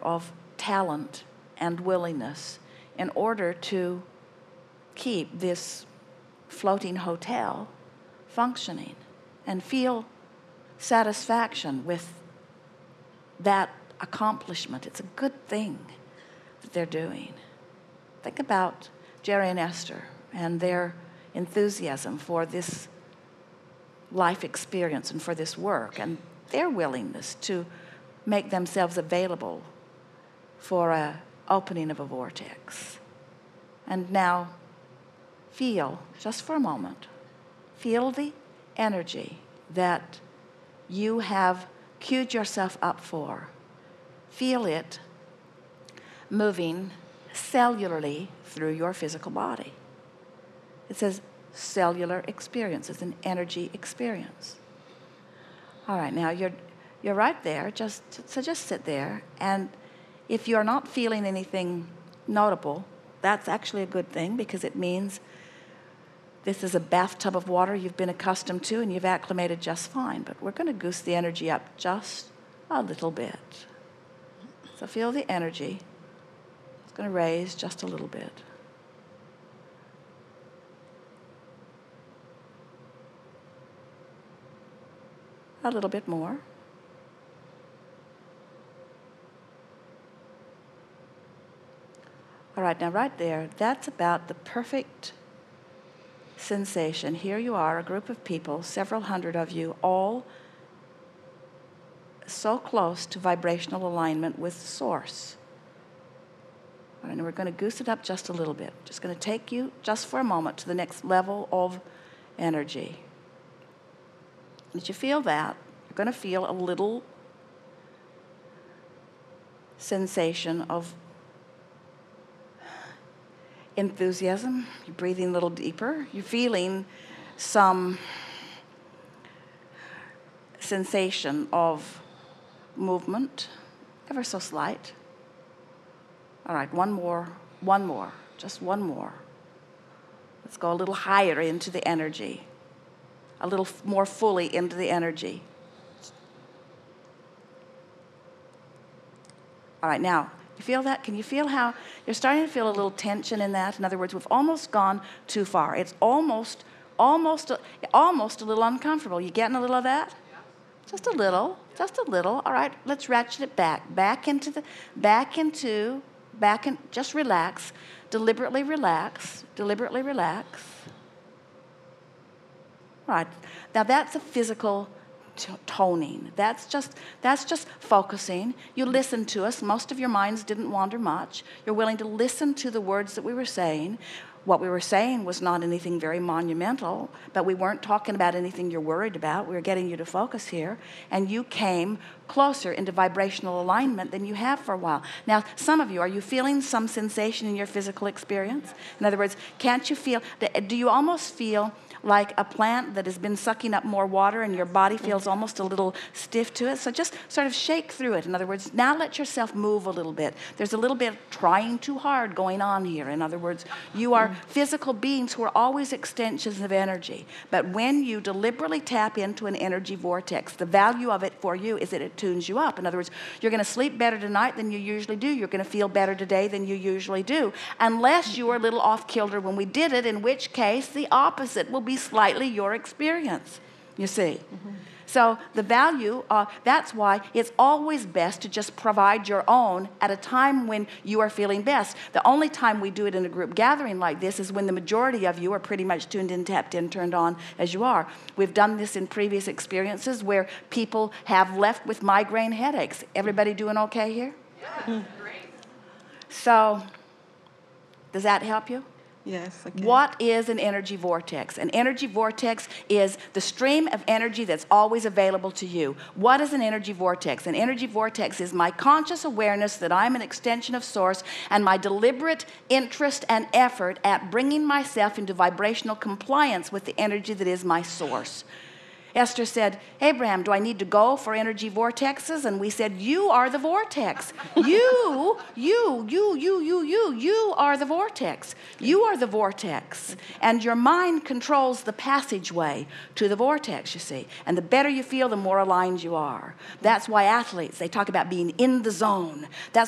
of talent and willingness in order to keep this floating hotel functioning and feel satisfaction with that accomplishment. It's a good thing that they're doing. Think about Jerry and Esther and their enthusiasm for this life experience and for this work, and their willingness to make themselves available for a opening of a vortex. And now feel, just for a moment, feel the energy that you have queued yourself up for. Feel it moving cellularly through your physical body. It says cellular experience. It's an energy experience. All right, now you're right there. Just sit there, and if you're not feeling anything notable, that's actually a good thing, because it means this is a bathtub of water you've been accustomed to and you've acclimated just fine. But we're going to goose the energy up just a little bit. So feel the energy. It's going to raise just a little bit. A little bit more. All right, now right there, that's about the perfect sensation. Here you are, a group of people, several hundred of you, all so close to vibrational alignment with Source. All right, and we're going to goose it up just a little bit. Just going to take you, just for a moment, to the next level of energy. Did you feel that? You're going to feel a little sensation of enthusiasm. You're breathing a little deeper. You're feeling some sensation of movement, ever so slight. All right, one more, just one more. Let's go a little higher into the energy, a little more fully into the energy. All right, now, you feel that? Can you feel how you're starting to feel a little tension in that? In other words, we've almost gone too far. It's almost a little uncomfortable. You getting a little of that? Just a little. All right, let's ratchet it back. Just relax. Deliberately relax. All right, now that's a physical toning. That's just focusing. You listen to us. Most of your minds didn't wander much. You're willing to listen to the words that we were saying. What we were saying was not anything very monumental, but we weren't talking about anything you're worried about. We were getting you to focus here, and you came closer into vibrational alignment than you have for a while. Now, some of you, are you feeling some sensation in your physical experience? In other words, can't you feel, do you almost feel like a plant that has been sucking up more water and your body feels almost a little stiff to it? So just sort of shake through it. In other words, now let yourself move a little bit. There's a little bit of trying too hard going on here. In other words, you are physical beings who are always extensions of energy. But when you deliberately tap into an energy vortex, the value of it for you is that it tunes you up. In other words, you're going to sleep better tonight than you usually do. You're going to feel better today than you usually do. Unless you were a little off-kilter when we did it, in which case the opposite will be slightly your experience, you see. So the value, that's why it's always best to just provide your own at a time when you are feeling best. The only time we do it in a group gathering like this is when the majority of you are pretty much tuned in, tapped in, turned on as you are. We've done this in previous experiences where people have left with migraine headaches. Everybody doing okay here? Yeah, great. So, does that help you? Yes. Okay. What is an energy vortex? An energy vortex is the stream of energy that's always available to you. What is an energy vortex? An energy vortex is my conscious awareness that I'm an extension of Source and my deliberate interest and effort at bringing myself into vibrational compliance with the energy that is my Source. Esther said, Abraham, do I need to go for energy vortexes? And we said, you are the vortex. You are the vortex. You are the vortex. And your mind controls the passageway to the vortex, you see. And the better you feel, the more aligned you are. That's why athletes, they talk about being in the zone. That's